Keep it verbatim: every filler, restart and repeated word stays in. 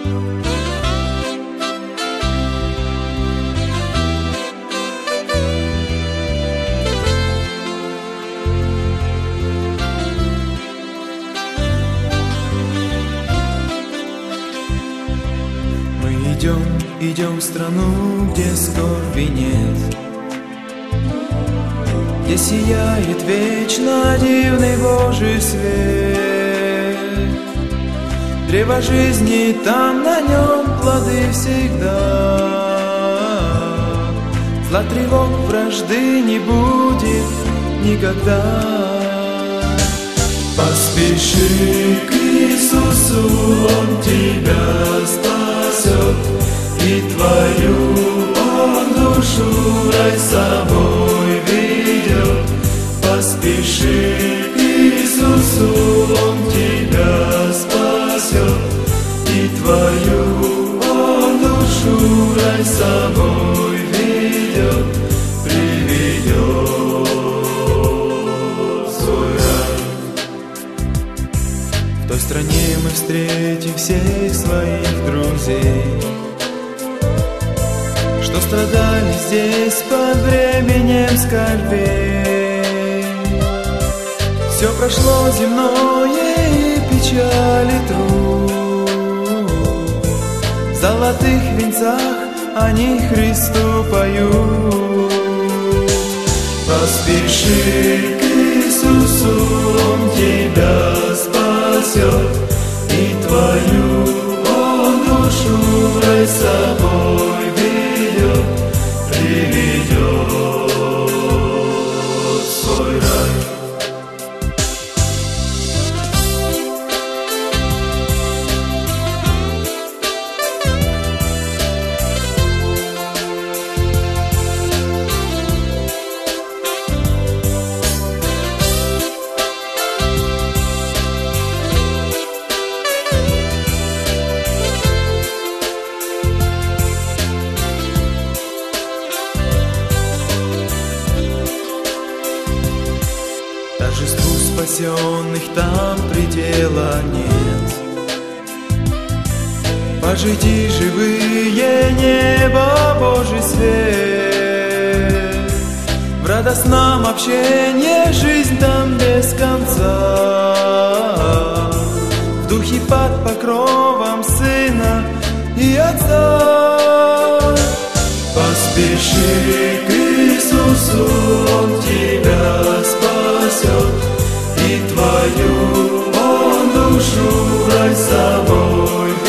Идем, идем в страну, где скорби нет, где сияет вечно дивный Божий свет. Древо жизни, там на нем плоды всегда. Зла, тревог, вражды не будет никогда. Поспеши к Иисусу, Он тебя спасет, и твою Он душу рай с собой ведет. Поспеши к Иисусу, Он тебя спасет, и твою Он душу рай с собой ведет, приведет в свой рай. В той стране мы встретим всех своих друзей, что страдали здесь под временем скорбей. Все прошло земное и печаль и труд, в золотых венцах они Христу поют. Поспеши к Иисусу, Он тебя спасет, и твою Он душу рай с собой ведет, приведет в свой рай. Торжеству спасенных там предела нет. Пожити живые, небо Божий свет. В радостном общении жизнь там без конца, в духе под покровом Сына и Отца. Поспеши к Иисусу, Он тебя спасет, и твою Он душу рай с собой